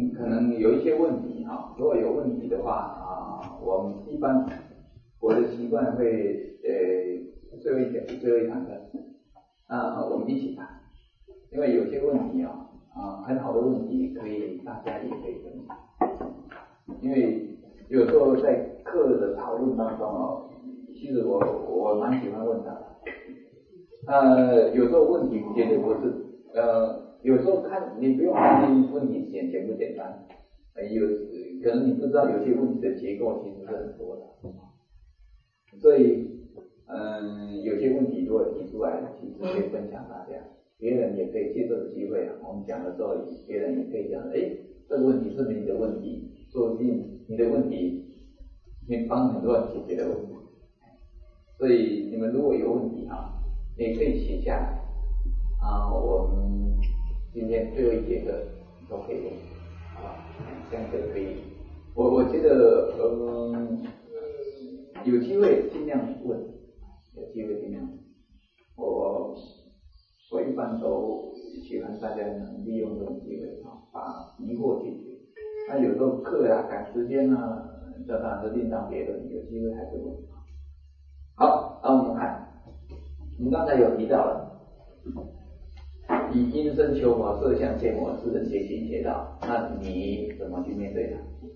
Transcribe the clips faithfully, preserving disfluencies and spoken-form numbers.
可能有一些问题哈，如果有问题的话啊，我们一般我的习惯会呃最后一讲最后一堂课啊，我们一起谈，因为有些问题啊啊很好的问题可以大家也可以分享，因为有时候在课的讨论当中哦，其实我我蛮喜欢问他的，呃有时候问题绝对不是呃。有时候看你不用看这问题简简不简单，有可能你不知道有些问题的结构其实是很多的，所以嗯有些问题如果提出来，其实可以分享大家，别人也可以借这个机会啊，我们讲的时候，别人也可以讲，哎，这个问题是你的问题，说不定你的问题你帮很多人解决的问题，所以你们如果有问题啊，也可以写下来啊，我们今天最后一节课都可以问，好吧？这样就可以。我我觉得，嗯，有机会尽量问，有机会尽量。我我一般都喜欢大家能利用这种机会啊，把疑惑解决。那有时候课啊赶时间啊，这当然是另当别论，有机会还是问。好，那我们看，我们刚才有提到了。以因身求佛，色相见我，是人皆行皆道。那你怎么去面对它？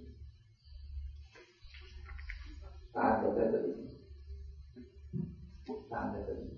答案都在这里，答案在这里。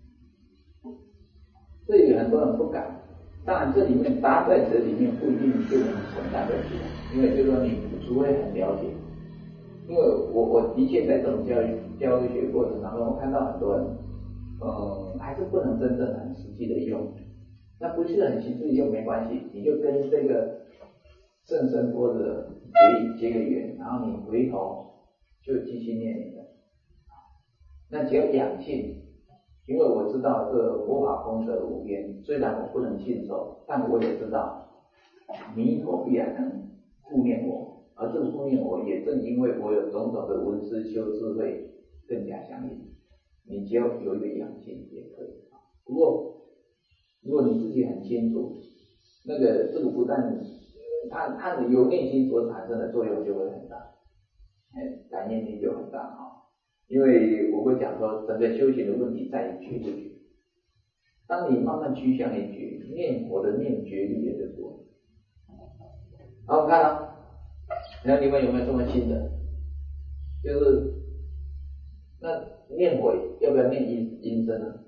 这里很多人不敢，当然这里面答案在这里面不一定就能承担得起，因为就是说你除非很了解。因为我我的确在这种教育教育学过程当中，我看到很多人，嗯，还是不能真正很实际的用。那不是很实际用没关系，你就跟这个圣神波的结结个缘，然后你回头就继续念你的。那只要养性，因为我知道这佛法功德无边，虽然我不能信受，但我也知道弥陀必然能护念我，而这个护念我也正因为我有种种的闻思修智慧更加相应。你只要有一个养性也可以。不过如果你自己很清楚，那个这个不但它它由内心所产生的作用就会很大，哎，感应力就很大啊。因为我会讲说，整个修行的问题在于觉不觉。当你慢慢趋向于觉，念佛的念觉力也就多。好，我们看啊，然后你们有没有这么信的？就是那念佛要不要念音音声呢？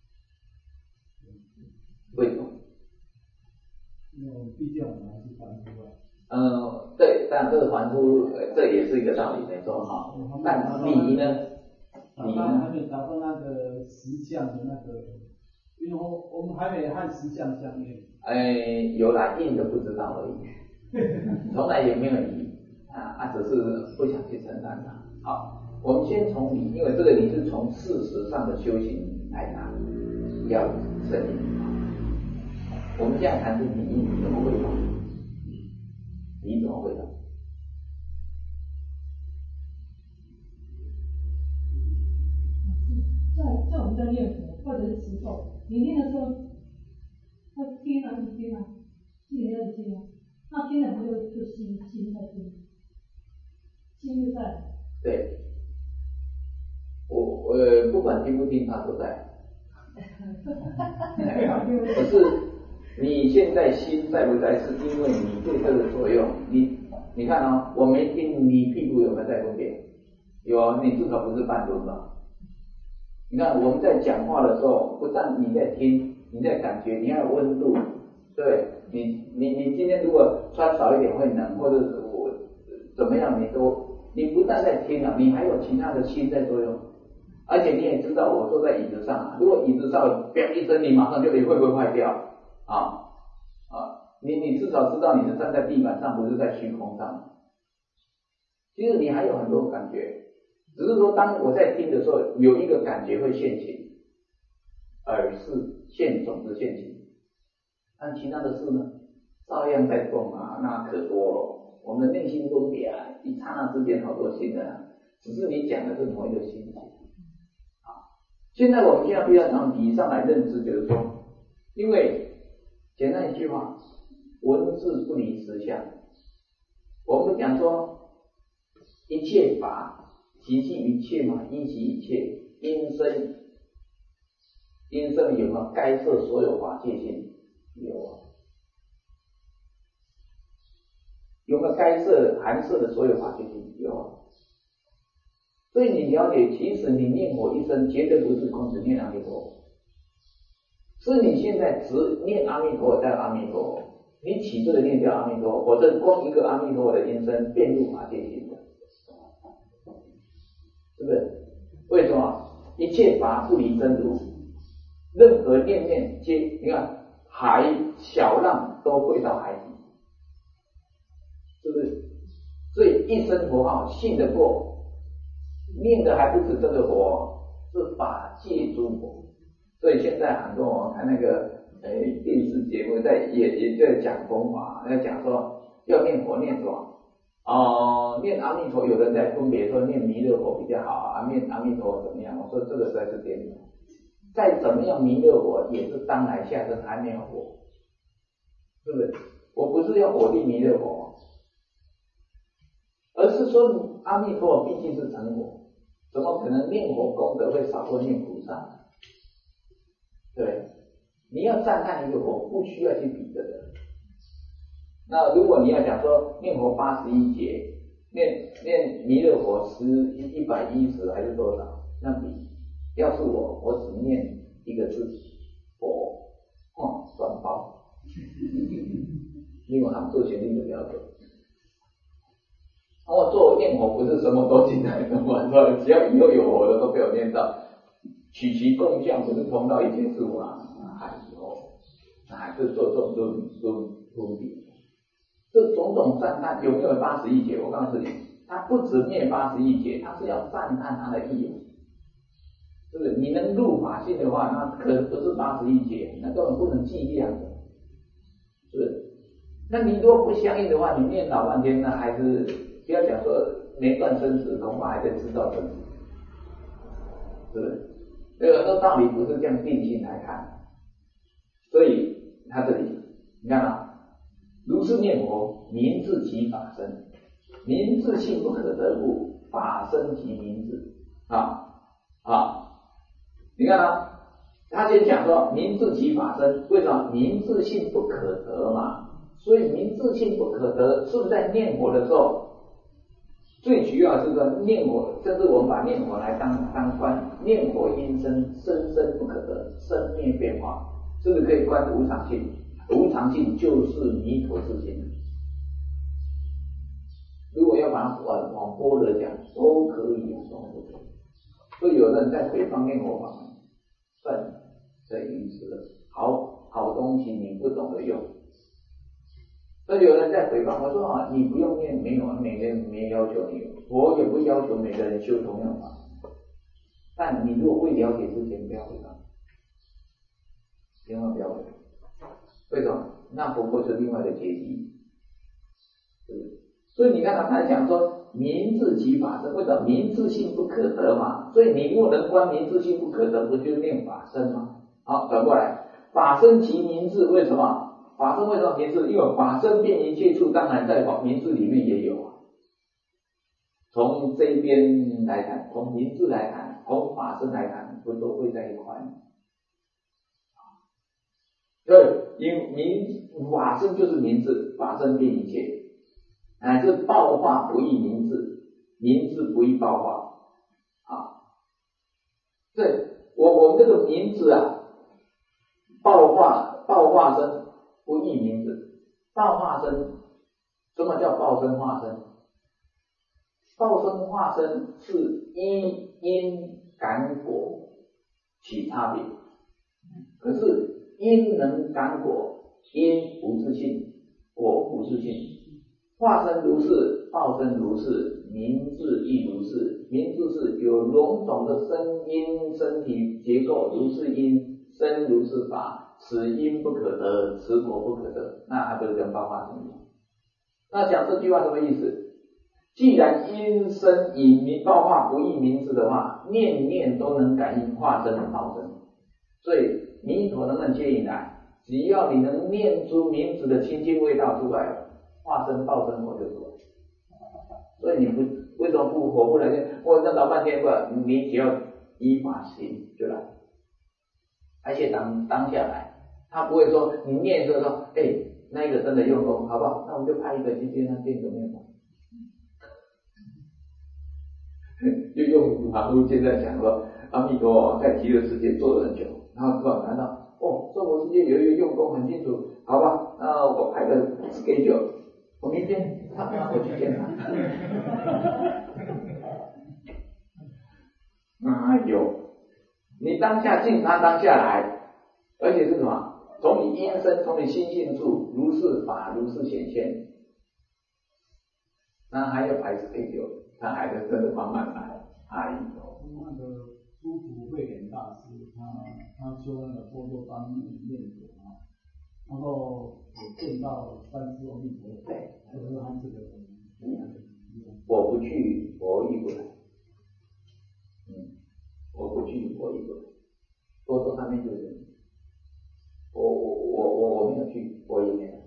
为什么？ 嗯，毕竟我们还是凡夫啊。 嗯，对，但这个凡夫，呃，这也是一个道理，没错哈。嗯、但你呢？你呢？ 还没达到那个实相的那个，因为我我们还没和实相相应。 哎，有啦，应的不知道而已，从来也没有理啊，啊，只是不想去承担它。好，我们先从理，因为这个理是从事实上的修行来谈，要深入。我们现在谈是理，你怎么回答？你怎么回答？ 在在我们在念佛或者是持咒，你念的时候，他听啊是听啊，心里在听啊，那听了不就就心心在听，心就在。对， 我我不管听不听，他都在。可是你现在心在不在，是因为你对这个作用。你你看啊、哦，我没听，你屁股有没有在分别？有啊，你至少不是半蹲吧？你看我们在讲话的时候，不但你在听，你在感觉，你要有温度，对，你你你今天如果穿少一点会冷，或者是我怎么样，你都你不但在听啊，你还有其他的心在作用，而且你也知道我坐在椅子上，如果椅子上啪一声，你马上就会不会坏掉啊啊？你你至少知道你是站在地板上，不是在虚空上。其实你还有很多感觉。只是说，当我在听的时候，有一个感觉会现行，耳是现种子现行，但其他的事呢，照样在动啊，那可多了。我们的内心分别啊，一刹那之间好多心的、啊，只是你讲的是某一个心情啊。现在我们现在必要从理上来认知，就是说，因为简单一句话，文字不离实相， 我们讲说一切法习气一切嘛，依习一切，因生因生有没有该摄所有法界性？有啊。有没有该摄含摄的所有法界性？有啊。所以你了解，其实你念佛一生，绝对不是光只念阿弥陀佛，是你现在只念阿弥陀佛，在阿弥陀佛，你起这个念叫阿弥陀佛，否则光一个阿弥陀佛的音声遍入法界性的，是不是？为什么？一切法不离真如，任何念念皆，你看海小浪都会到海底，是不是？所以一生佛号信得过，念的还不是这个佛，是法界诸佛。所以现在很多我看那个呃电视节目在也也在讲佛法，在讲说要念佛念什么？哦、呃，念阿弥陀，有人在分别说念弥勒佛比较好啊，念阿弥陀怎么样？我说这个实在是颠倒。再怎么样弥勒佛也是当来下生还没有佛，是不是？我不是要否定弥勒佛，而是说阿弥陀佛毕竟是成佛，怎么可能念佛功德会少过念菩萨？对，你要赞叹一个佛，不需要去比这个。那如果你要讲说念佛八十一劫，念念弥勒佛十一百一十还是多少？那比，要是我，我只念一个字佛，哦，转包，因为他们做学历的标准。我做念佛不是什么都进来的嘛，说只要以后有佛的都被我念到。取其共相不是通到一切事物啊，还有还是做这种分分别，这种种赞叹有没有八十一劫？我告诉你，他不止念八十一劫，他是要赞叹他的义勇，是不是？你能入法性的话，那可能不是八十一劫，那根本不能计量的，是不是？那你如果不相应的话，你念老半天，那还是不要讲说没断生死，恐怕还在制造生死，是不是？这个很多道理不是这样定性来看，所以他这里你看啊，如是念佛，名自其法身，名自性不可得故，法身即名自啊啊！你看啊，他先讲说名自其法身，为什么？名自性不可得嘛，所以名自性不可得，是不是在念佛的时候？最主要是说念佛，甚至我们把念佛来当当观，念佛因生，生生不可得，生灭变化，是不是可以观无常性？无常性就是弥陀之心。如果要把它往往波的讲，都可以啊，都可以。所以有人在诽谤念佛法，算这意思了。好好东西你不懂得用。所以有人在诽谤我说啊，你不用念，没有，每个人没要求你，我也不要求每个人修同样法。但你如果未了解之前，不要诽谤，千万不要诽谤。为什么？那不过是另外的阶级，是不是？所以你看他讲说名自其法身，为什么？名自性不可得嘛。所以你如果能观名自性不可得，不就是念法身吗？好，转过来，法身其名字，为什么？法身为什么名字？因为法身遍一切处，当然在名字里面也有啊。从这边来看，从名字来看，从法身来看，不都会在一块？对，因名法身就是名字，法身遍一切，乃至报化不异名字，名字不异报化啊。对，我我们这个名字啊，报化报化身。不异名字，报化身，什么叫报身化身？报身化身是依因感果起差别，可是因能感果，因不是性，果不是性。化身如是，报身如是，名字亦如是。名字是有种种的声音身体结构，如是因，生如是法。此因不可得，此果不可得，那它就跟报化身一样。那讲这句话什么意思？既然因生以名报化不异名字的话，念念都能感应化身的报身。所以弥陀能不能接引来？只要你能念出名字的清净味道出来，化身报身我就出来。 所以你不为什么不活不来？我那老半天不，你只要依法行就来，而且当当下来，他不会说你念着说，哎、欸，那个真的用功，好不好？那我们就派一个去边上见个面吧。就用马路现在讲说，阿弥陀在极乐世界坐了很久，然后突然看到，哦，娑婆世界有一个用功很清楚，好吧，那我排个 schedule， 我明天他我去见他。哪有？你当下进他当下来，而且是什么？从你因身，从你心性处，如是法，如是显现。那还要排 schedule， 他还是真的慢慢来。哎呦， 那个诸普慧远大师，他他修那个波多当念佛啊，然后也见到三世阿弥陀佛， 对， 就是他这个， 我不去，佛亦不来。嗯，我不去，佛亦不来。波多上面就是，我我我我我没有去，我也没有，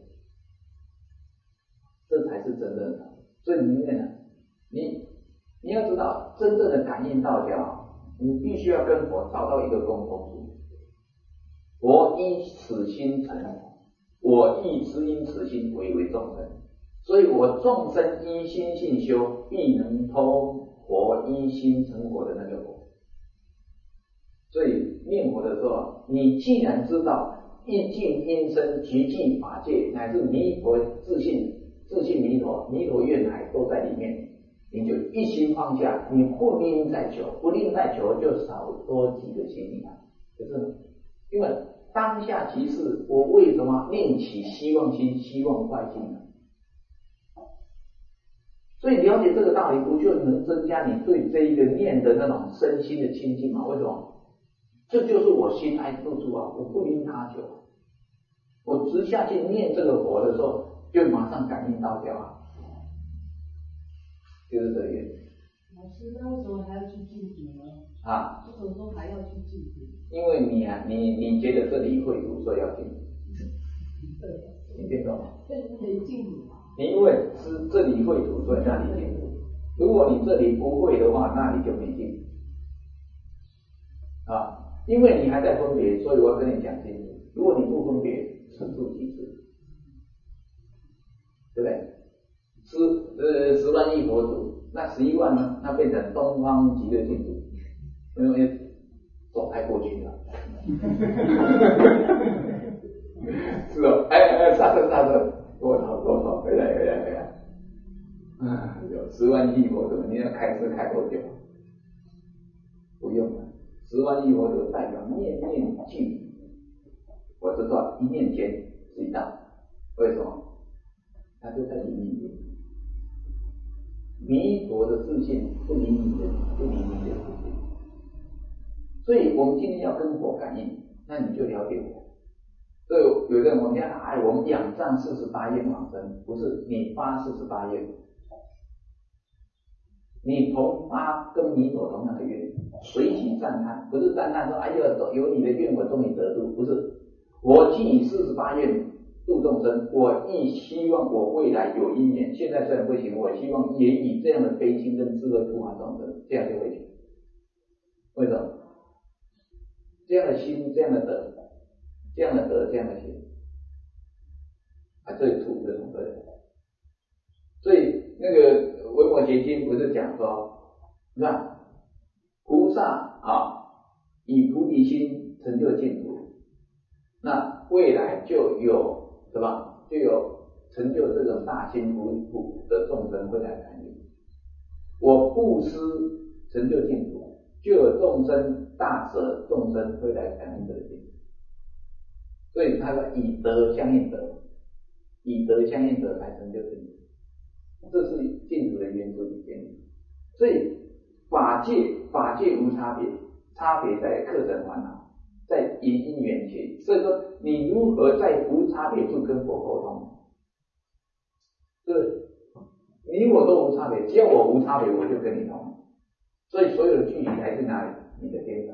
这才是真正的。所以里面呢，你你要知道，真正的感应道教，你必须要跟佛找到一个共同处。我依此心成佛，我亦知因此心为为众生，所以我众生依心性修，必能通佛依心成佛的那个佛。所以念佛的时候，你既然知道一境因身，极尽法界，乃至弥陀自信。自信弥陀，弥陀愿海都在里面，你就一心放下，你不吝再求，不吝再求就少多几个心力啊，就是因为当下即是，我为什么念起希望心、希望快心呢？所以了解这个道理，不就能增加你对这一个念的那种身心的清净吗？为什么？这就是我心爱付出啊，我不吝他求，我直下去念这个佛的时候。就马上感应到掉啊，就是这个原因。 老师，那为什么还要去净土呢？ 啊？ 为什么说还要去净土？ 因为你啊，你你觉得这里会土，所以要净土。你听懂吗？ 对，可以净土。 你因为是这里会土，所以那里净土。如果你这里不会的话，那里就没净土。啊，因为你还在分别，所以我要跟你讲清楚。如果你不分别，此处即是。对不对？十呃十万亿佛土，那十一万呢？那变成东方极乐净土，因为走开过去了。是哦，哎哎，刹车刹车，多少多少，回来回来回来。啊，有十万亿佛土，你要开车开多久？不用了，十万亿佛土代表念念俱，我知道一念间是一道，为什么？他就在里面，弥陀的自信不离你的，不离你的自信。所以我们今天要跟佛感应，那你就了解我。所以有的人我们讲，哎，我们仰仗四十八愿往生，不是你发四十八愿，你同发跟弥陀同样的愿，随喜赞叹，不是赞叹说，哎呀，有你的愿我终于得度，不是，我既以四十八愿。度众生，我亦希望我未来有因缘，现在虽然不行，我希望也以这样的悲心跟智慧度化众生，这样就会行。为什么？这样的心，这样的德，这样的德，这样的心，啊，这里处就从这里。所以那个《维摩诘经》不是讲说，是吧？菩萨啊，以菩提心成就净土，那未来就有。是吧？就有成就这种大心普普的众生会来感应。我布施成就净土，就有众生大舍众生会来感应这个净土。所以他说以德相应德，以德相应德来成就净土，这是净土的原则里面。所以法界法界无差别，差别在课程烦恼。在因因缘界，所以说你如何在无差别处跟佛沟通？是，你我都无差别，只要我无差别，我就跟你通。所以所有的距离来自哪里？你的天上。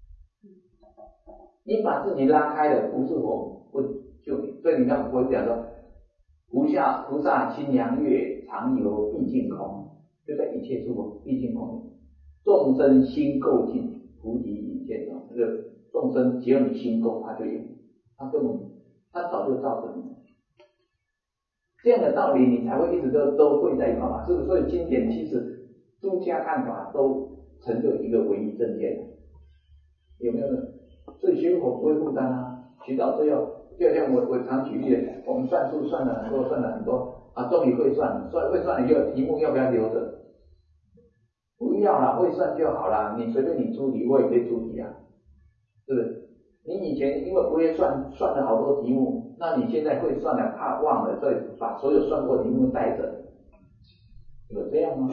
你把自己拉开了，不是我不救你。所以你看，我讲说，菩萨菩萨心量月，常游毕竟空。 就在一切处毕竟空有。众生心垢尽，菩提已见到。这个众生只要你心垢，他就有，他根本他早就造成了。这样的道理，你才会一直都都会在一块嘛，是不是？所以经典其实诸家看法都成就一个唯一正见，有没有呢？所以学佛不会负担啊，学到最后，就像我我常举例的，我们算数算了很多，算了很多啊，终于会算了，算会算了以后，题目要不要留着？不要啦，会算就好啦，你随便你出题，我也可以出题啊，是不是？你以前因为不会算，算了好多题目，那你现在会算了，怕忘了，所以把所有算过题目带着，有这样吗？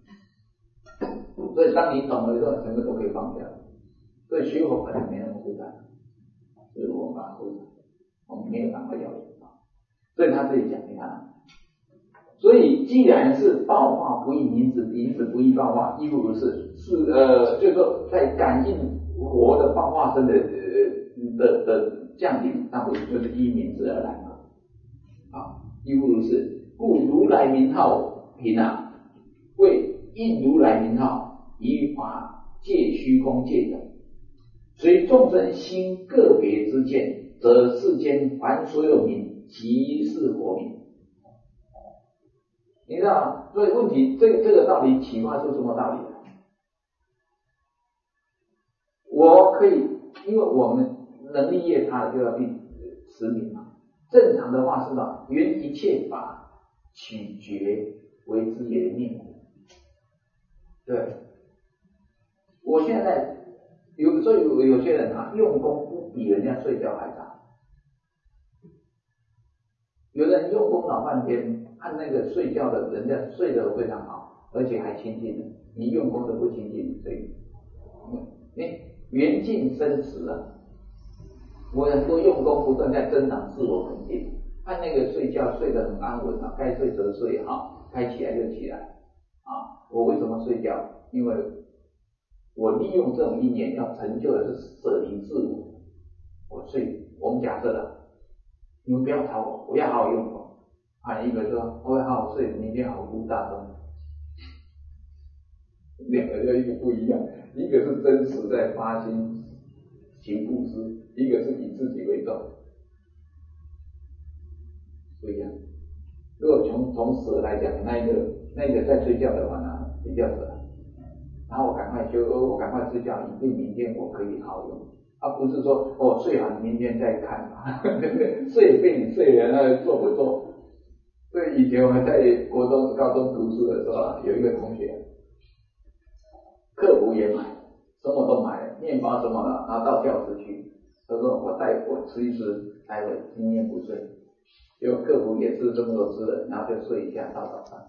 所以当你懂了之后，全部都可以放掉。所以学佛本来没那么复杂，所以我们把它复杂，我们没有办法要求到。所以他这里讲，你看，所以既然是报化不异名词，名词不异报化，亦复如是，是呃，就是说在感应活的报化身的呃的的降临，那不就是依名词而来吗？啊，亦复如是，故如来名号品啊，为应如来名号，以法界虚空界等。随众生心个别之见，则世间凡所有名，即是佛名。你知道吗？所以问题，这个这个道理启发出什么道理来？我可以，因为我们能力越差的就要去持名嘛。正常的话是什么？缘一切法取决为之也念。对，我现在。有所以有有些人啊，用功不比人家睡觉还差。有人用功老半天，按那个睡觉的，人家睡得非常好，而且还清净的，你用功都不清净，所以你缘尽生死啊。我很多用功不断在增长自我肯定，按那个睡觉睡得很安稳啊，该睡则睡哈，该起来就起来啊。我为什么睡觉？因为我利用这种意念要成就的是舍离自我。我睡，我们假设了，你们不要吵我，我要好好用功。啊，一个说我要好好睡，明天好好读大钟。两个就一个不一样，一个是真实在发心行布施，一个是以自己为重，不一样。如果从从舍来讲，那一个那一个在睡觉的话呢，比较舍。然后我赶快修，我赶快睡觉，以便明天我可以好用，而、啊、不是说我、哦、睡完明天再看嘛，睡病睡了那做不做？所以以前我们在国中、高中读书的时候啊，有一个同学，课补也买，什么都买了，面包什么的，然后到教室去，他说我带我吃一吃，待会今天不睡，结果课补也是这么多吃了，然后就睡一下到早上。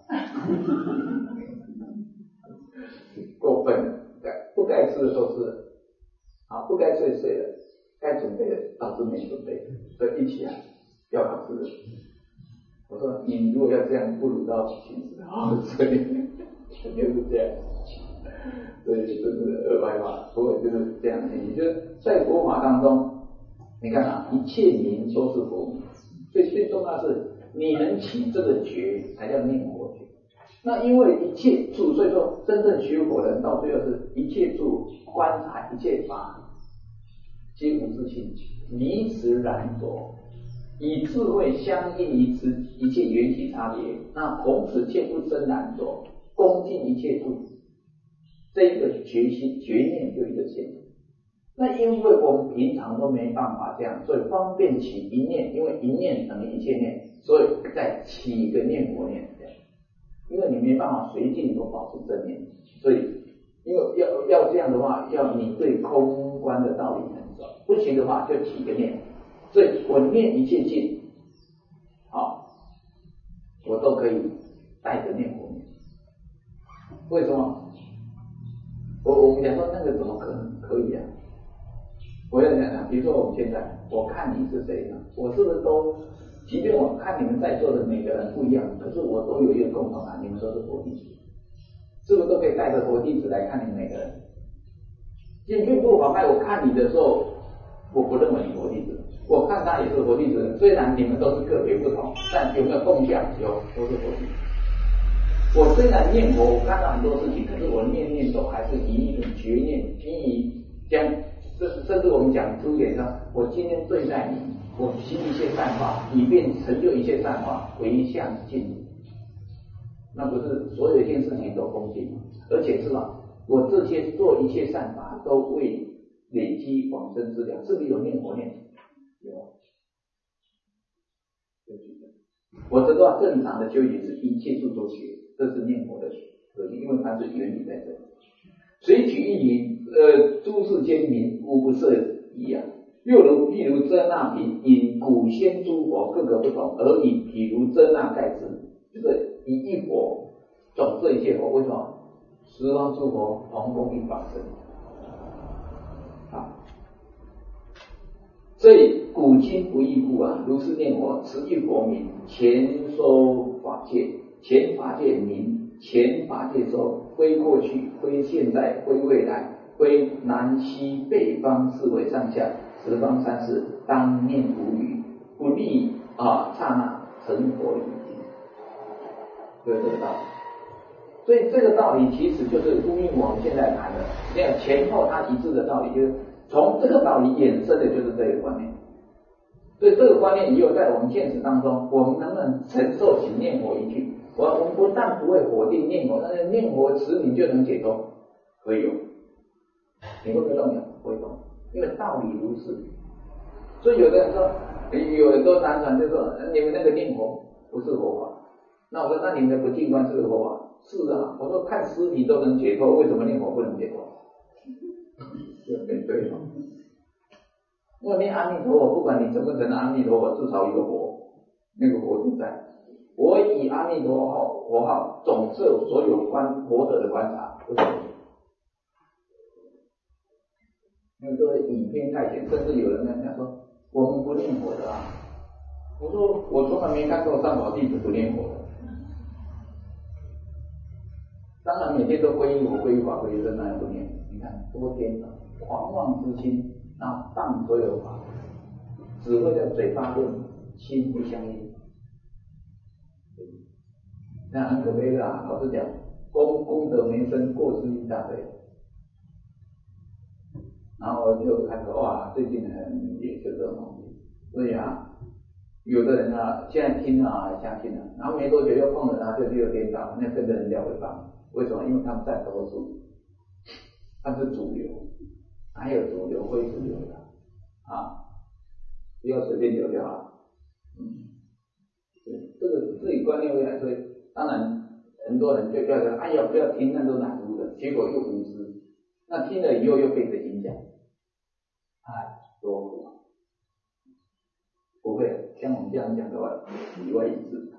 过分了，该不该吃的都吃了，啊，不该睡睡了，该准备的导致没准备，所以一起来要考试了。我说你如果要这样，不如到寝室好好睡，就是这样。所以这是二百法，所以就是这样的意思。就是在佛法当中，你看啊，一切名都是佛名，所以最重要的是你能起这个觉，才叫念佛觉。那因为一切处，所以说真正学佛的人到最后是一切处观察一切法，皆无自性，迷持染着，以智慧相应于此一切缘起差别，那从此切不生染着，恭敬一切处，这个决心决念就一个现。那因为我们平常都没办法这样，所以方便起一念，因为一念等于一切念，所以再起一个念佛念。因为你没办法随境都保持正念，所以因为要要这样的话，要你对空观的道理很熟，不行的话就起个念，所以我念一切境，好，我都可以带着念佛念。为什么？我我们讲说那个怎么可能可以啊？我要讲讲，比如说我们现在，我看你是谁呢？我是不是都？即便我看你们在座的每个人不一样，可是我都有一个共同啊，你们都是佛弟子，是不是都可以带着佛弟子来看你们每个人？进去不妨碍我看你的时候，我不认为你佛弟子，我看他也是佛弟子，虽然你们都是个别不同，但有没有共享？有，都是佛弟子。 我虽然念佛，我看到很多事情，可是我念念都还是以一种觉念，以将甚甚至我们讲出点上，我今天对待你，我行一切善法，以便成就一切善法，回向尽。那不是所有一件事情都恭敬吗？而且是吧，我这些做一切善法，都为累积往生之量，是不是有念佛念？有。我知道正常的修行是一切处都学，这是念佛的核心，因为它是原理在这里。随举一名，呃，诸世间名无不设一样。又如譬如遮那品，因古先诸佛各个不同，而以譬如遮那盖之，就是以一佛总摄一切佛。为什么？十方诸佛同供一法身。啊，所以古今不异故啊，如是念佛，持一佛名，前收法界，前法界名，前法界收，归过去，归现在，归未来，归南西北方四维上下十方三世，当念无语，不立啊刹那成佛已经，就是这个道理。所以这个道理其实就是呼应我们现在谈的，你看前后它一致的道理，就是从这个道理衍生的就是这个观念。所以这个观念以后在我们现实当中，我们能不能承受起念佛一句？我我们不但不会否定念佛，但是念佛持名就能解脱，可以有。你会不会动摇？不会动，因为道理如是。所以有的人说，有很多单传就说你们那个念佛不是佛法。那我说那你们的不净观是佛法？是啊，我说看尸体都能解脱，为什么念佛不能解脱？就对对了。因为念阿弥陀佛，不管你承不承认阿弥陀佛，至少有佛，那个佛就在。我以阿弥陀号佛号总摄所有观佛者的观察，为什么？那个以偏概全，甚至有人讲说我们不念佛的啊。我说我从来没看过上宝弟子不念佛的。当然每天都皈依我、皈依法、皈依僧，那也不念。你看多颠倒，狂妄之心，然后谤所有法，只会在嘴巴论，心不相应。那很可悲的啊！老实讲，功功德没生，过失一大堆。然后就开始哇，最近很也是这种东西，所以啊，有的人啊，现在听啊相信了，然后没多久又碰了他，就又颠倒，那跟着人家违法。为什么？因为他们占多数，他们是主流，还有主流非主流的啊，不要随便流掉啊。嗯，这个自己观念会来，所以当然很多人就要说，哎呀，不要听那都难读的，结果又无知，那听了以后又被这影响，哎，多苦啊！不会，像我们这样讲的话，里外一致。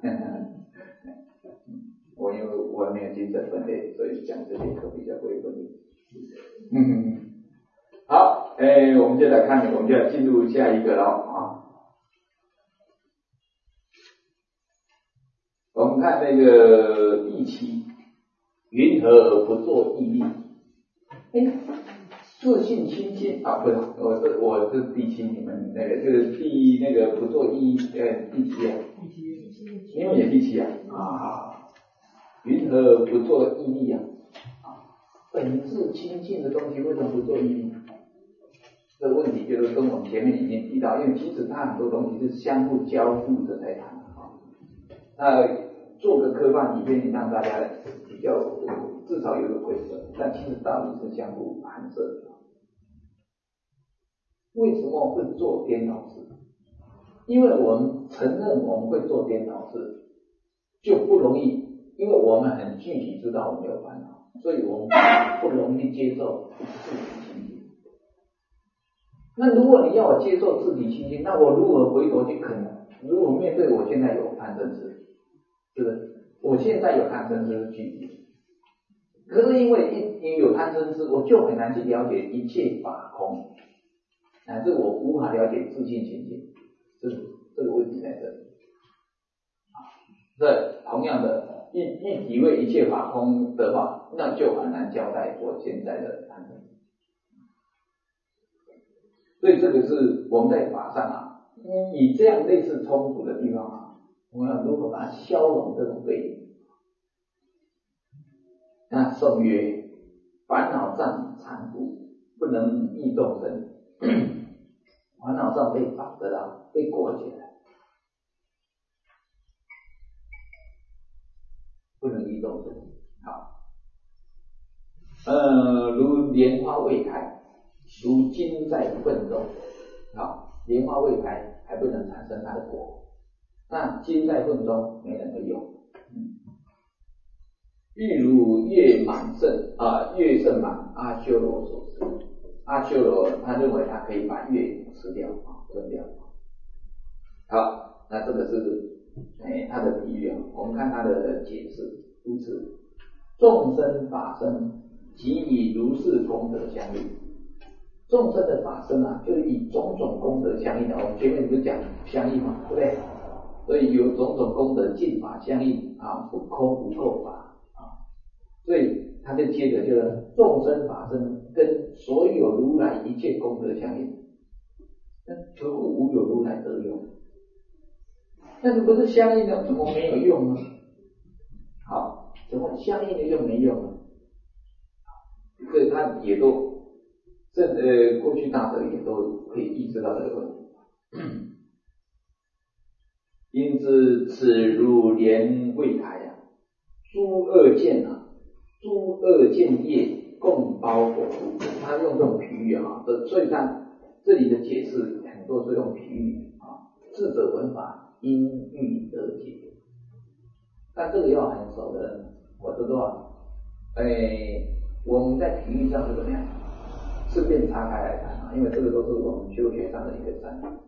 我因为我没有精神分裂，所以讲这些课比较不会分裂。嗯，好，哎，我们就来看，我们就要进入下一个了啊。我们看那个第七，云何而不作义力？哎，自信清净啊，不是，我是我是第七，你们那个就是第那个不作义，呃，第七啊，第七，你们也第七啊，啊。云何不作义力啊？啊，本质清净的东西为什么不做义力？这个问题就是跟我们前面已经提到，因为其实它很多东西是相互交互的在谈啊。那做个科幻里面，让大家比较至少有个规则，但其实道理是相互含摄的。为什么会做颠倒事？因为我们承认我们会做颠倒事，就不容易。因为我们很具体知道我们有烦恼，所以我们不容易接受自体清净。那如果你要我接受自体清净，那我如何回头去肯？如何面对我现在有贪嗔痴？是不是？我现在有贪嗔痴是具体，可是因为一一有贪嗔痴，我就很难去了解一切法空，乃至我无法了解自性清净，是这个问题在这里。这同样的。一一体会一切法空的话，那就很难交代我现在的贪嗔。所以这个是我们在法上啊，以这样类似冲突的地方啊，我们要如何把它消融这种对立？ 那颂曰：烦恼障缠缚，不能益众生。烦恼障被绑着了，被裹起来，不能益众生。好，呃，如莲花未开，如金在粪中。好，莲花未开，还不能产生它的果。那金在粪中，没人会用。嗯，例如月满胜啊，月胜满阿修罗所吃。阿修罗他认为他可以把月吃掉啊，吞掉。好，那这个是哎他的比喻啊。我们看他的解释，如此众生法身，即以如是功德相应。众生的法身啊，就是以种种功德相应的。我们前面不是讲相应嘛，对不对？所以有种种功德尽法相应啊，不空不垢法啊。所以他就接着就是众生法身跟所有如来一切功德相应，那何故无有如来得用？那如果是相应的，怎么没有用呢？好，怎么相应的又没用呢？所以他也都这呃过去大德也都可以意识到这个问题。因之此如莲未开啊，诸恶见啊，诸恶见业共包裹住。他用这种比喻啊，所以他这里的解释很多是用比喻啊，智者闻法因欲得解。但这个要很熟的人，我知道，哎，我们在比喻上是怎么样？顺便岔开来看啊，因为这个都是我们修学上的一个参考。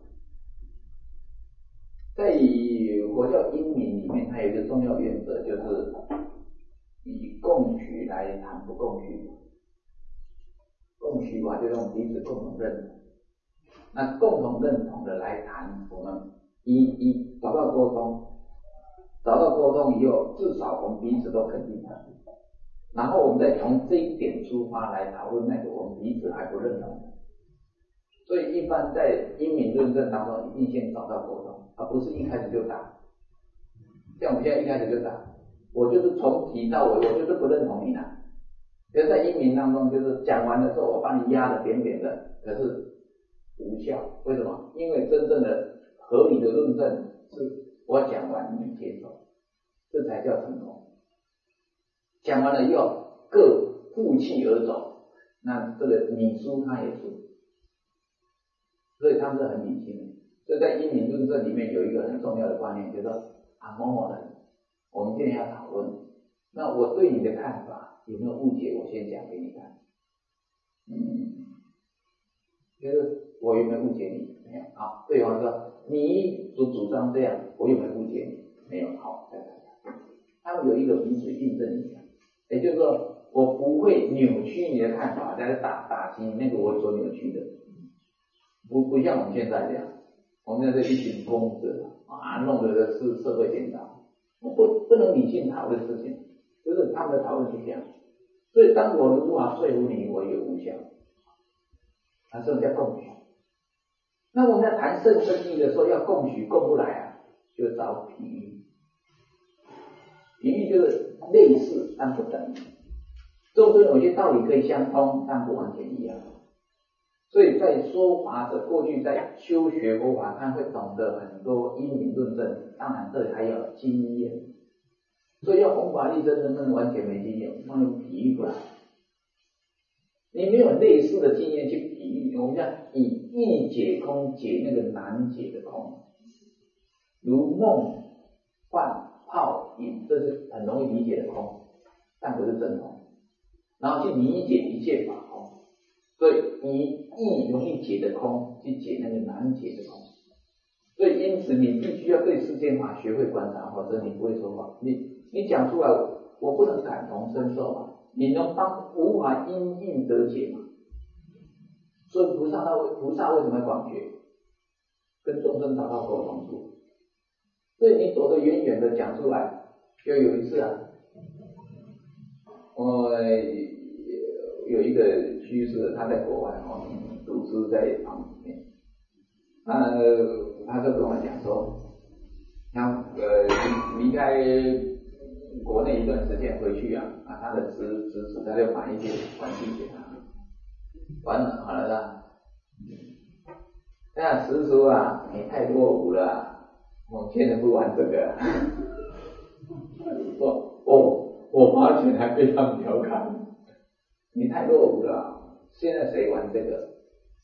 在佛教因明里面，它有一个重要原则，就是以共许来谈不共许。共许法就是我们彼此共同认同，那共同认同的来谈，我们一一找到沟通，找到沟通以后，至少我们彼此都肯定它，然后我们再从这一点出发来讨论那个我们彼此还不认同的。所以一般在因明论证当中，一定先找到沟通，而不是一开始就打。像我们现在一开始就打，我就是从提到尾，我就是不认同你啦。可是在因明当中，就是讲完的时候，我把你压得扁扁的，可是无效。为什么？因为真正的合理的论证是我讲完你接受，这才叫成功。讲完了以后，各负气而走，那这个你输他也输。所以他们是很理性的。所以在因明论证里面有一个很重要的观念，就是说啊某某人，我们今天要讨论，那我对你的看法有没有误解？我先讲给你看。嗯，就是我有没有误解你？没有。好，对方说你所主张这样，我有没有误解你？没有。好，再看看，他们有一个彼此印证一下，也就是说我不会扭曲你的看法，再打打击那个我所扭曲的。不不像我们现在这样，我们现在是一群公子啊，弄的是社会颠倒，不不能理性讨论事情，就是他们的讨论是这样。所以当我无法说服你，我也无效，啊，这叫共许。那我们在谈甚深义的时候，要共许共不来啊，就找比喻。比喻就是类似但不等于，中间有些道理可以相通，但不完全一样。所以在说法者，过去在修学佛法，他会懂得很多因明论证，当然这里还有经验。所以要弘法利生，能不能完全没经验？那用比喻不来。你没有类似的经验去比喻，我们讲以易解空解那个难解的空，如梦、幻、泡、影，这是很容易理解的空，但不是真空。然后去理解一切法空。所以以易容易解的空去解那个难解的空，所以因此你必须要对世间法学会观察，否则你不会说法。你你讲出来，我不能感同身受嘛，你能帮无法因应得解嘛？所以菩萨他菩萨为什么要广学？跟众生找到沟通处。所以你走得远远的讲出来，就有一次啊，我有一个居士，他在国外哦，读书在房里面，呃，他就跟我讲说，他呃离开国内一段时间回去啊，啊，他的侄侄子他就买一些玩具给他，玩了好了啦。那师叔啊，你太落伍了、啊，我现在不玩这个。我我我发现还非常调侃，你太落伍了、啊，现在谁玩这个？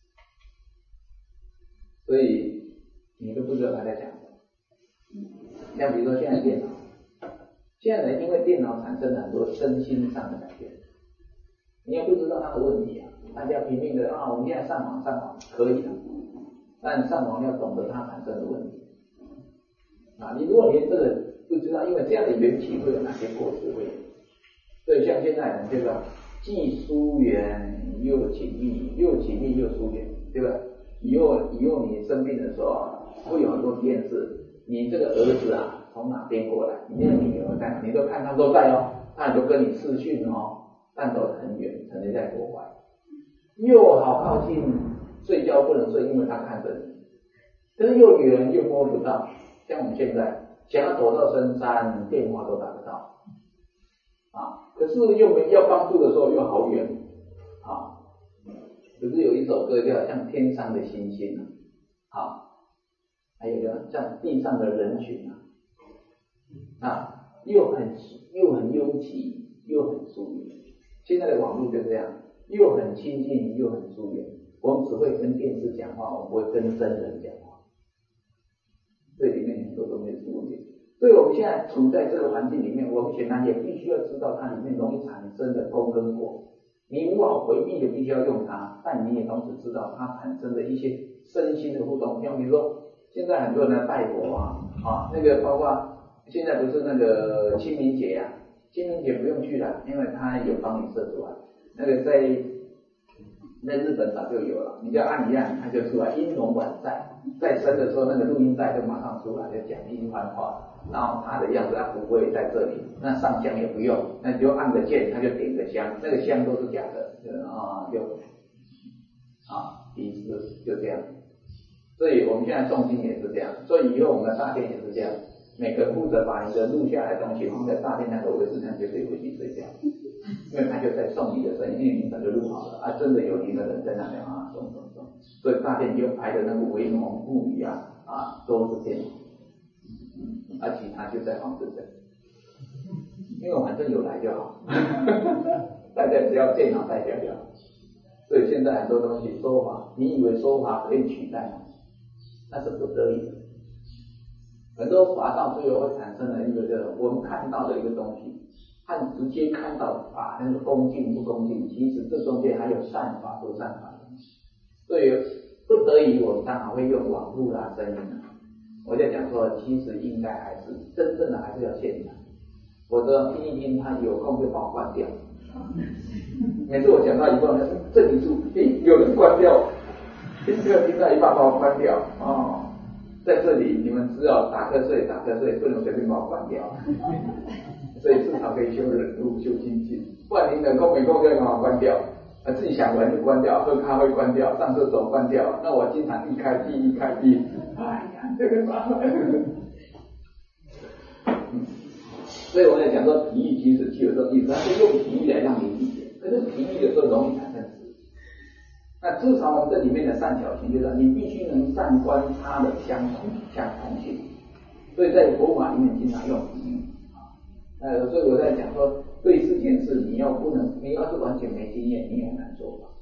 所以你都不知道他在讲什么。像比如说现在电脑，现在人因为电脑产生了很多身心上的改变，你也不知道他的问题啊。大家拼命的啊，我们现在上网上网可以的，但上网要懂得它产生的问题啊。你如果连这个不知道，因为这样的缘起会有哪些过失会有？所以像现在人这个既疏远又紧密，又紧密又疏远，对吧？以后以后你生病的时候，会有很多电视，你这个儿子啊从哪边过来，你那个女儿在哪，你都看他都在哦，他都跟你视讯哦，但都很远，可能在国外，又好靠近，睡觉不能睡，因为他看着你，可是又远又摸不到，像我们现在想要躲到深山，电话都打得到啊，可是又没要帮助的时候又好远啊。可是有一首歌叫《像天上的星星》啊，啊，还有个像地上的人群啊，啊，又很又很拥挤，又很疏远。现在的网络就这样，又很亲近，又很疏远。我们只会跟电视讲话，我们不会跟真人讲话。这里面很多东西是问题，所以我们现在处在这个环境里面，我们显然也必须要知道它里面容易产生的功跟果。你无法回避的必须要用它，但你也同时知道它产生的一些身心的互动。像比如说，现在很多人来拜佛啊，啊，那个包括现在不是那个清明节啊，清明节不用去了，因为它有帮你设出来。那个在在日本早就有了，你就按一按，它就出来。音容宛在，在生的时候那个录音带就马上出来，就讲一番话。然后他的样子啊不会在这里，那上香也不用，那你就按个键，他就点个香，那个香都是假的，就啊就啊意思就这样。所以我们现在诵经也是这样，所以以后我们的大殿也是这样，每个负责把你的录下来的东西放在大殿那个位置上，就可以回去睡觉，因为他就在诵你的声音，因为你早就录好了啊，真的有你的人在那里啊诵诵诵，所以大殿就排的那个维农木鱼啊啊都是这样。而其他就在房子这，因为反正有来就好，大家只要电脑代表就好。所以现在很多东西说法，你以为说法可以取代吗？那是不得已的。很多法到最后会产生了一个这种我们看到的一个东西，和直接看到法那个恭敬不恭敬，其实这中间还有善法不善法的。所以不得已，我们当然会用网络啦、声音啦。我在讲说，其实应该还是真正的还是要现场，否则听一听，他有空就把我关掉。每次我讲到一半，这里是诶有人关掉，听课听到一半把我关掉哦，在这里你们只要打瞌睡打瞌睡，不能随便把我关掉，所以至少可以修忍辱修精进，不然你能够没空就把我关掉。啊，自己想玩就关掉，喝咖啡关掉，上厕所关掉，那我经常一开闭一开闭，哎呀，这个麻烦。所以我在讲说，比喻其实具有这种意思，它是用比喻来让你理解，可是比喻有时候容易产生执。那至少我们这里面的善巧行，就是你必须能善观他的相同相同性，所以在佛法里面经常用比喻啊。呃，所以我在讲说。对这件事，你要不能，你要是完全没经验，你也很难做法。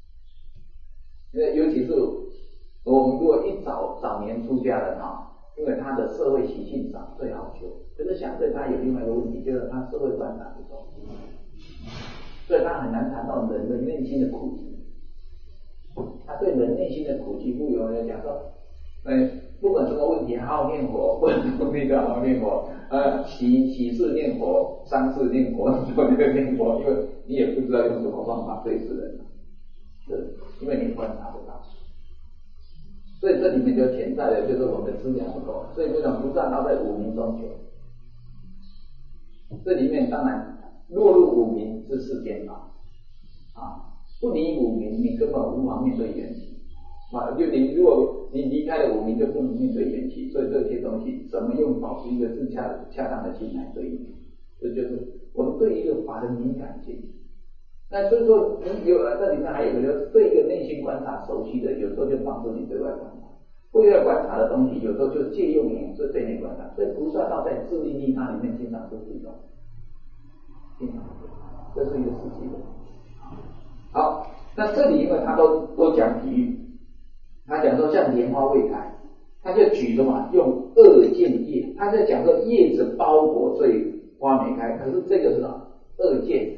尤其是我们如果一早早年出家人啊，因为他的社会习性少，最好修。可是相对他有另外一个问题，就是他社会观察不够，所以他很难谈到人的内心的苦集。他对人内心的苦集不有人讲说，呃，不管什么问题，好好念佛，不管什么问题都好好念佛。呃，喜喜事念佛，丧事念佛，什么就念佛，因为你也不知道用什么方法对治人，是，因为你观察不到，所以这里面就潜在的就是我们的资粮不够，所以为什么菩萨他在五明中求？这里面当然落入五明是世间法，啊，不离五明，你根本无法面对缘起。啊，就你如果你离开了五明，就不能面对缘起，所以这些东西怎么用保持一个自洽恰当的心来对应？ 这就是我们对一个法的敏感性。那所以说，你有了这里面还有一个，就是对一个内心观察熟悉的，有时候就帮助你对外观察；对外观察的东西，有时候就借用你是对内观察。所以菩萨道在自利利那里面经常是这种，经常这是一个实际的。好，那这里因为他都都讲比喻，他讲说像莲花未开，他就举什么用二见叶，他在讲说叶子包裹所以花没开，可是这个是什么二见。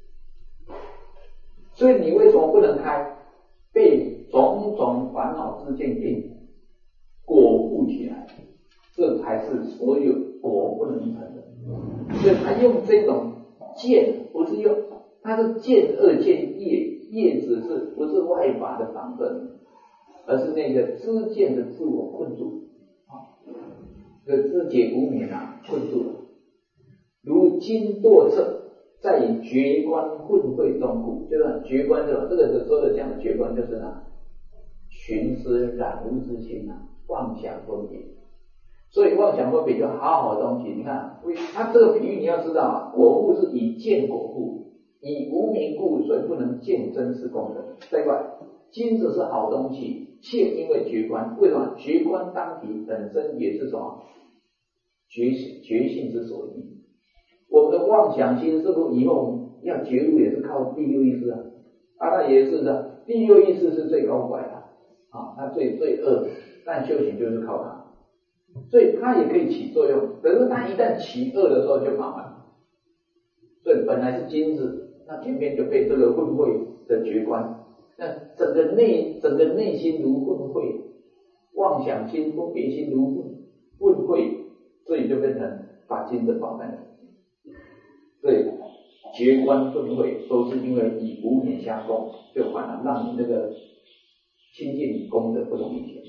所以你为什么不能开？被种种烦恼之见给你裹缚起来，这才是所有果不能成的。所以他用这种见，不是用，他是见二见叶，叶子是不是外法的防身，而是那个知见的自我困住啊，这个知解无明啊困住了，如经堕彻。在觉观混会中故，就是觉观这这个说的讲的觉观就是呢，寻思染污之心啊，妄想分别。所以妄想分别就好好的东西，你看，他这个比喻你要知道啊，果腹是以见果腹，以无明故，所以不能见真实功德。再过来，金子是好东西，却因为觉观，为什么？觉观当体本身也是什么？觉觉性之所依。我们的妄想心是不是以后要觉悟也是靠第六意识啊？啊，那也是的，第六意识是最高拐的啊，它最最恶，但修行就是靠它，所以它也可以起作用。可是它一旦起恶的时候就麻烦了。所以本来是金子，那偏偏就被这个混会的觉观，那整个内整个内心如混会，妄想心、分别心如混混会，所以就变成把金子放在那里。所以觉观混会都是因为以无明相共，就反而让你那个清净功德不容易显。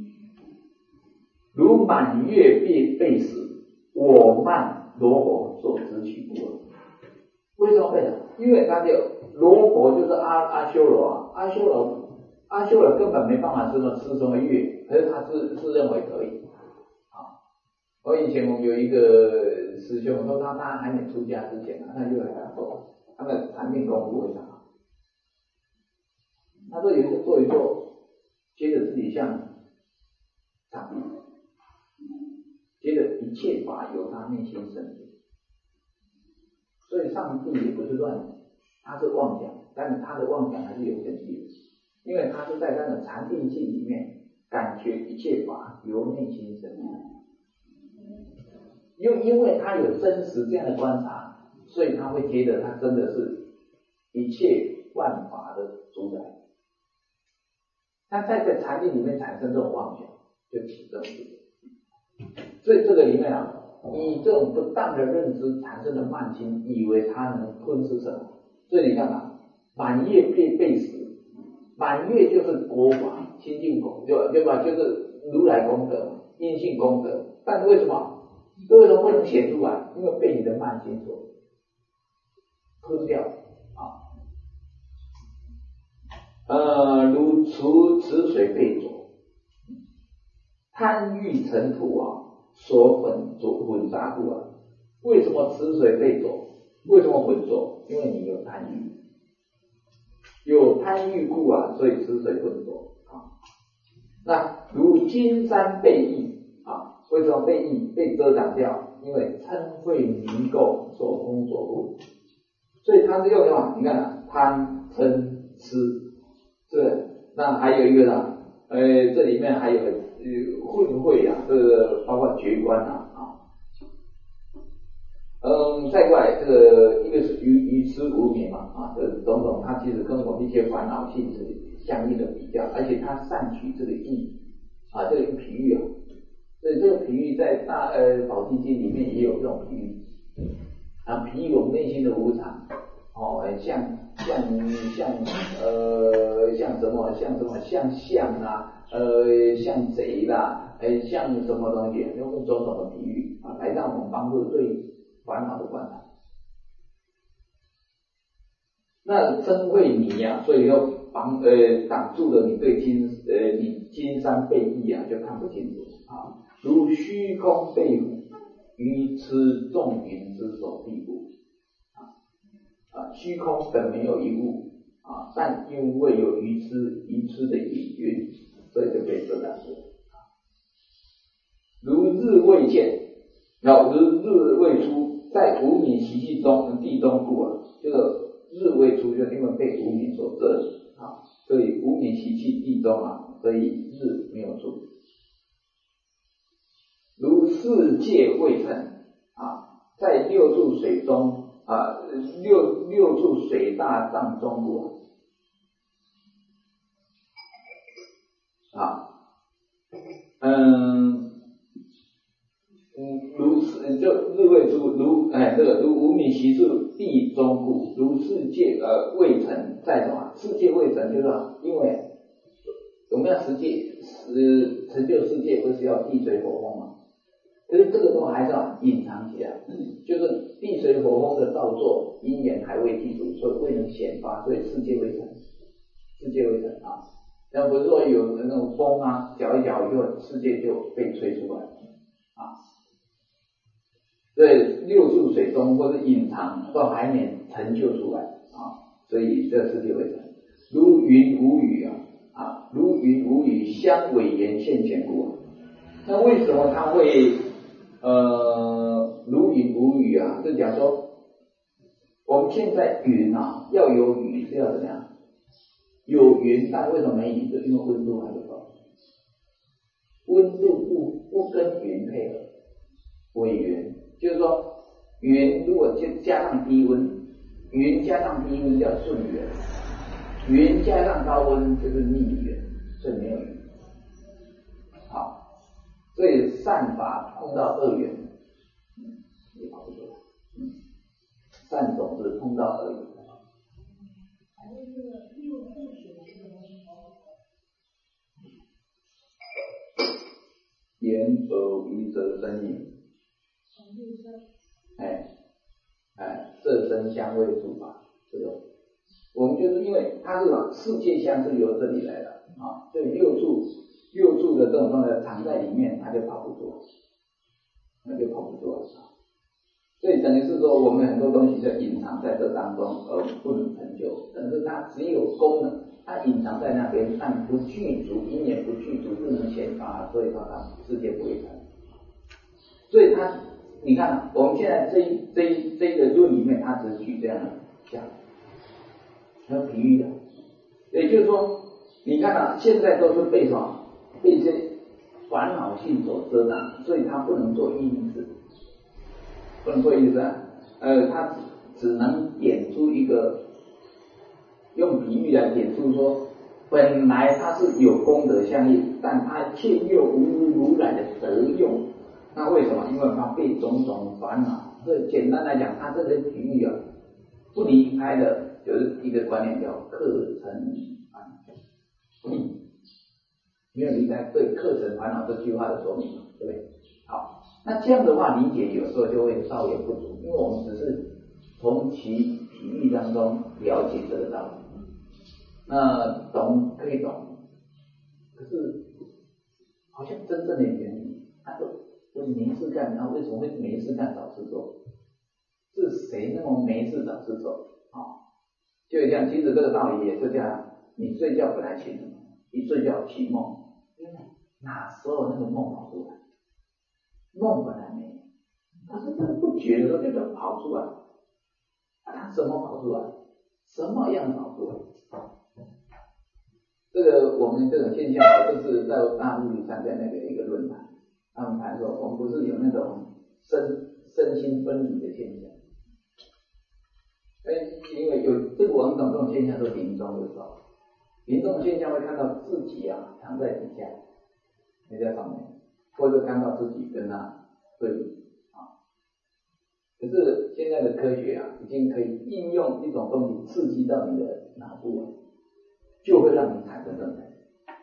如满月被被死，我慢罗佛所执取故。为什么会呢？因为他就罗佛就是阿阿修罗啊，阿修罗阿修罗根本没办法吃什么吃什么月，可是他是是认为可以。我以前我们有一个师兄说他他还没出家之前啊，他就很难做，他的禅定功夫非常好。他说有一次做一做，接着自己像上帝，接着一切法由他内心生起，所以上帝也不是乱，他是妄想，但是他的妄想还是有根据的，因为他是在他的禅定境里面感觉一切法由内心生起。又因为他有真实这样的观察，所以他会觉得他真的是一切万法的主宰。他在这禅定里面产生这种妄想，就起正知。所以这个里面啊，以这种不当的认知产生的慢心，以为他能吞噬什么。所以你看啊，满月被被死，满月就是国法清净功，对吧？对吧？就是如来功德、因性功德，但为什么？为什么不能显出来？因为被你的慢心所吞掉啊。呃，如池池水被浊，贪欲尘土啊，所混浊混杂故啊。为什么池水被浊？为什么混浊？因为你有贪欲，有贪欲故啊，所以池水混浊啊。那如金山被翳啊。为什么被翳被遮挡掉？因为嗔恚迷垢所封锁故。所以它是用什么？你看啊，贪嗔痴，是不是？那还有一个呢？呃，这里面还有呃混会啊，这个包括觉观啊啊。嗯，再过来这个一个是愚愚痴无明嘛啊，这种种它其实跟我们一些烦恼性是相应的比较，而且它善取这个义啊，这个比喻啊。所以这个比喻在大呃宝积经里面也有这种比喻啊，比喻我们内心的无常哦，像像像呃像什么像什么像象啊，呃像贼啦，呃像什么东西，用种种的比喻啊，来让我们帮助对烦恼的观察。那嗔恚迷啊，所以要防呃挡住了你对金呃你金山被翳啊，就看不清楚啊。如虚空被愚痴众云之所必无。啊，虚空本没有一物啊，但因为有愚痴，愚痴的隐云，所以就被遮挡住。如日未见，然后如日未出，在无明习气中地中故啊，这个日未出就因为被无明所遮啊，所以无明习气地中啊，所以日没有出。如世界未成啊，在六处水中。啊，六六处水大藏中故啊，嗯嗯，如是就日未出，如哎这个如无明习处地中故，如世界呃未成，在什么？世界未成，就是说，因为我们要实际实成就世界，不是要地水火风吗？可是这个都还是要隐藏起来，就是地水火风的造作因缘还未具足，所以未能显发，所以世界未成，世界未成啊。那不是说有那种风啊，搅一搅以后，世界就被吹出来啊。所以六处水中或是隐藏，都还没成就出来啊，所以这世界未成。如云无雨啊，啊，如云无雨，相违言现前故啊。那为什么它会？呃，如云无雨啊，就讲说，我们现在云啊，要有雨是要怎么样？有云，但为什么没雨？就因为温度还不够，温度不不跟云配合，伪云，就是说，云如果加上低温，云加上低温叫顺源，云加上高温就是逆源，所以没有雨。好。所以善法碰到恶缘，嗯，也跑不出来。嗯，善种子碰到恶缘。 还有这个六处水这个东西， 言而愚则生也。哎哎，色声香味触法，这个我们就是因为它是世界相是由这里来的啊，所以六处。六处的这种状态藏在里面，它就跑不出来，那就跑不出来。所以等于是说，我们很多东西就隐藏在这当中，而不能成就。但是它只有功能，它隐藏在那边，但不具足，因也不具足，不能显发，所以说它世界不会成。所以它，你看，我们现在这一这一这一个论里面，它只举这样的讲，还有比喻的，也就是说，你看啊，现在都是被什么？被一些烦恼性所遮挡，所以他不能做意识，不能做意识啊。呃，他只能点出一个，用比喻来点出说，本来他是有功德相应，但他却又无如来的得用。那为什么？因为他被种种烦恼。所以简单来讲，他这个比喻啊，不离开的就是一个观念叫客尘烦恼。嗯。没有离开对课程烦恼这句话的说明，对不对？好，那这样的话理解有时候就会稍微不足，因为我们只是从其比喻当中了解这个道理，那懂可以懂，可是好像真正的原理，他说我没事干，那为什么会没事干找事做？是谁那么没事找事做？啊，就像其实这个道理也是这样，你睡觉本来起什么？一睡觉起梦。哪时候那个梦跑出来？梦本来没有，可是这个不觉的时候就就跑出来。啊，它什么跑出来？什么样跑出来？这个我们这种现象，就是在大陆里参加那个一个论坛，他们谈说，我们不是有那种身身心分离的现象。哎，因为有这个我们懂这种现象是临终的时候，临终的现象会看到自己啊躺在底下。你在上面，或者看到自己跟他对比啊。可是现在的科学啊，已经可以应用一种东西刺激到你的脑部啊，就会让你产生这种感觉，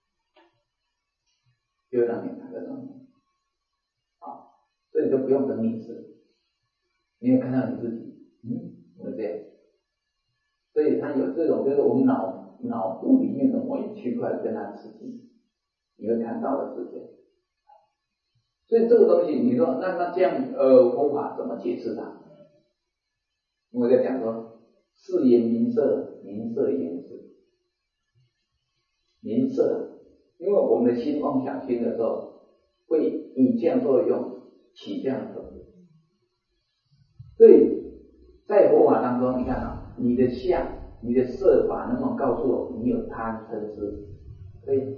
就会让你产生这种感觉啊。所以就不用等你死，你有看到你自己，嗯，对不对？所以它有这种，就是我们脑脑部里面的某一区块跟它刺激。你会看到的世界， 所以这个东西，你说那那这样呃佛法怎么解释它？我在讲说，是言名色，名色言事。名色，因为我们的心妄想心的时候，会以这样作用起这样的作用。所以在佛法当中，你看啊，你的相、你的色法能够告诉我你有贪嗔痴，可以，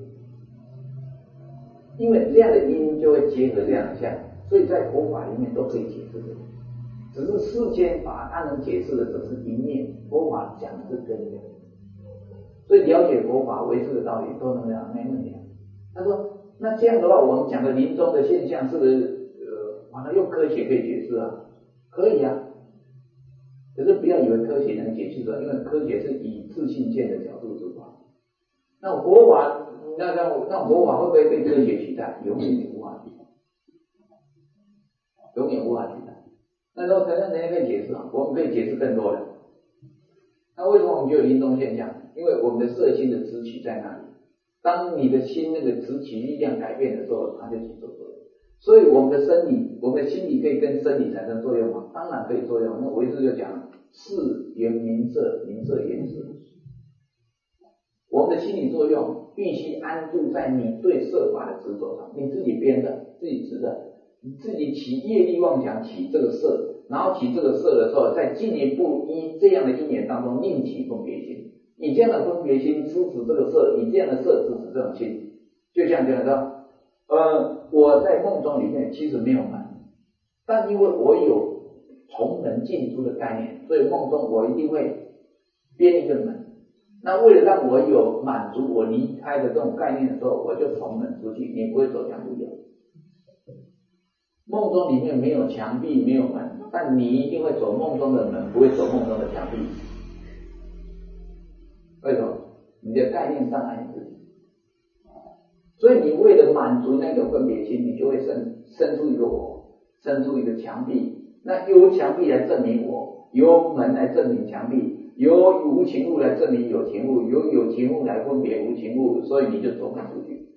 因为这样的因就会结合这样的相，所以在佛法里面都可以解释这个。只是世间法它能解释的只是一面，佛法讲的是根源。所以了解佛法唯识的道理都能讲，没问题。他说，那这样的话，我们讲的临终的现象是不是呃，完了用科学可以解释啊？可以啊，可是不要以为科学能解释的，因为科学是以自性见的角度出发。那佛法，那那那佛法会不会被科学取代？永远也无法取代，永远无法取代。那时候承认人家可以解释啊，我们可以解释更多的。那为什么我们就有临终现象？因为我们的色心的执取在那里。当你的心那个执取力量改变的时候，它就起作用。所以我们的生理，我们的心理可以跟生理产生作用吗？当然可以作用。那唯识就讲事缘名色，名色缘事。我们的心理作用必须安住在你对色法的执着上，你自己编的，自己执的，你自己起业力妄想起这个色，然后起这个色的时候，在进一步依这样的因缘当中另起分别心。你这样的分别心支持这个色，你这样的色支持这种心，就像这样说，呃，我在梦中里面其实没有门，但因为我有从门进出的概念，所以梦中我一定会编一个门。那为了让我有满足我离开的这种概念的时候，我就从门出去，你不会走两步路。梦中里面没有墙壁，没有门，但你一定会走梦中的门，不会走梦中的墙壁。为什么？你的概念障碍你自己，所以你为了满足那个分别心，你就会生生出一个我，生出一个墙壁。那由墙壁来证明我，由门来证明墙壁，由无情物来证明有情物，由有情物来分别无情物，所以你就走不出去。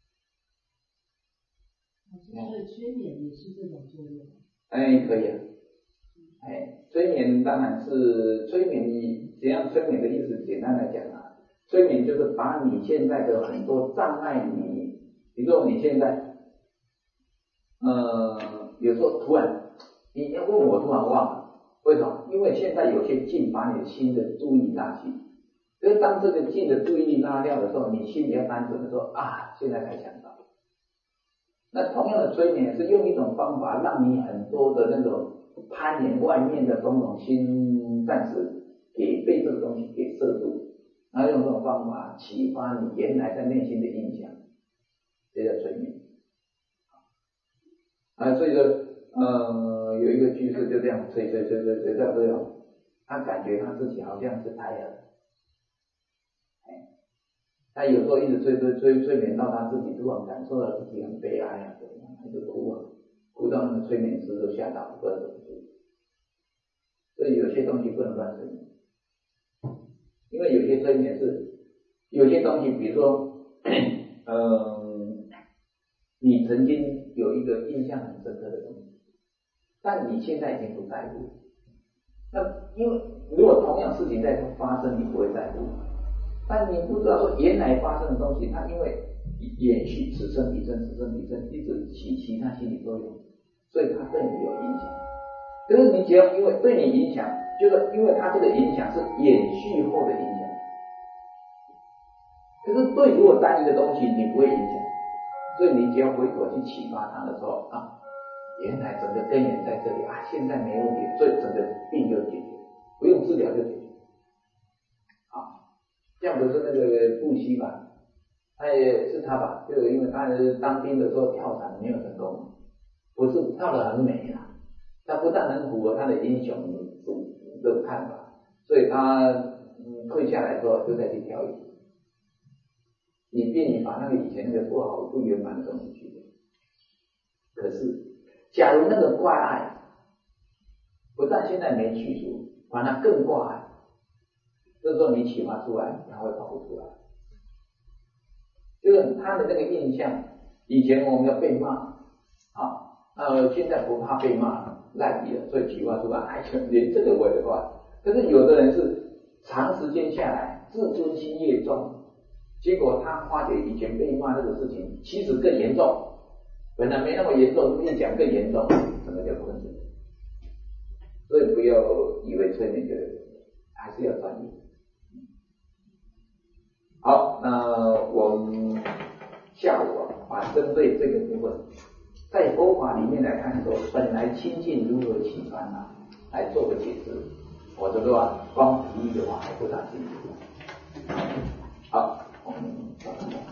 所以催眠也是这种作用。 哎，可以啊。哎，催眠当然是催眠，你怎样催眠的意思？简单来讲啊，催眠就是把你现在的很多障碍你，比如说你现在，呃，有时候突然你要问我，突然忘了，为什么？因为现在有些境把你的心的注意拉去，所以当这个境的注意力拉掉的时候，你心比较单纯的时候啊，现在才想到。那同样的催眠是用一种方法，让你很多的那种攀岩外面的种种心暂时给被这个东西给摄住，然后用这种方法启发你原来在内心的印象，这叫催眠。啊，所以说，呃，有一个居士就这样催催催催催到最后，他感觉他自己好像是胎儿，哎，他有时候一直催催催催眠到他自己突然感受到自己很悲哀啊，怎么样，一直哭啊，哭到那个催眠师都吓到，不知道怎么做。所以有些东西不能乱催眠，因为有些催眠是有些东西，比如说，嗯，你曾经有一个印象很深刻的东西，但你现在已经不在乎。那因为如果同样事情在发生，你不会在乎，但你不知道说原来发生的东西，它因为延续此生彼生此生彼生，一直起其他心理作用，所以它对你有影响。可是你只要因为对你影响，就是因为它这个影响是延续后的影响。可是对如果单一的东西你不会影响，所以你只要回头去启发它的时候啊，原来整个根源在这里啊，现在没问题，所以整个病就解决，不用治疗就解决。啊，像不是那个布希吧，他也是他吧，就因为他当兵的时候跳伞没有成功，不是跳得很美啊。他不但很符合他的英雄主这种看法，所以他嗯退下来之后就再去跳一次，以便你把那个以前那个不好不圆满的东西去掉。可是，假如那个挂碍不但现在没去除，反而更挂碍，这时候你启发出来，它会跑不出来。就是他的那个印象，以前我们要被骂啊。 呃，现在不怕被骂烂笔了，所以计划出来，哎，连这个我也画。可是有的人是长时间下来，自尊心越重，结果他发觉以前被骂这个事情，其实更严重，本来没那么严重，越讲更严重，什么叫困境？所以不要以为催眠就还是要专业。好，那我们下午啊，把针对这个部分，在佛法里面来看说，本来清净如何起传啊，来做个解释。我这个啊，光提议的话还不大清楚。好，我们。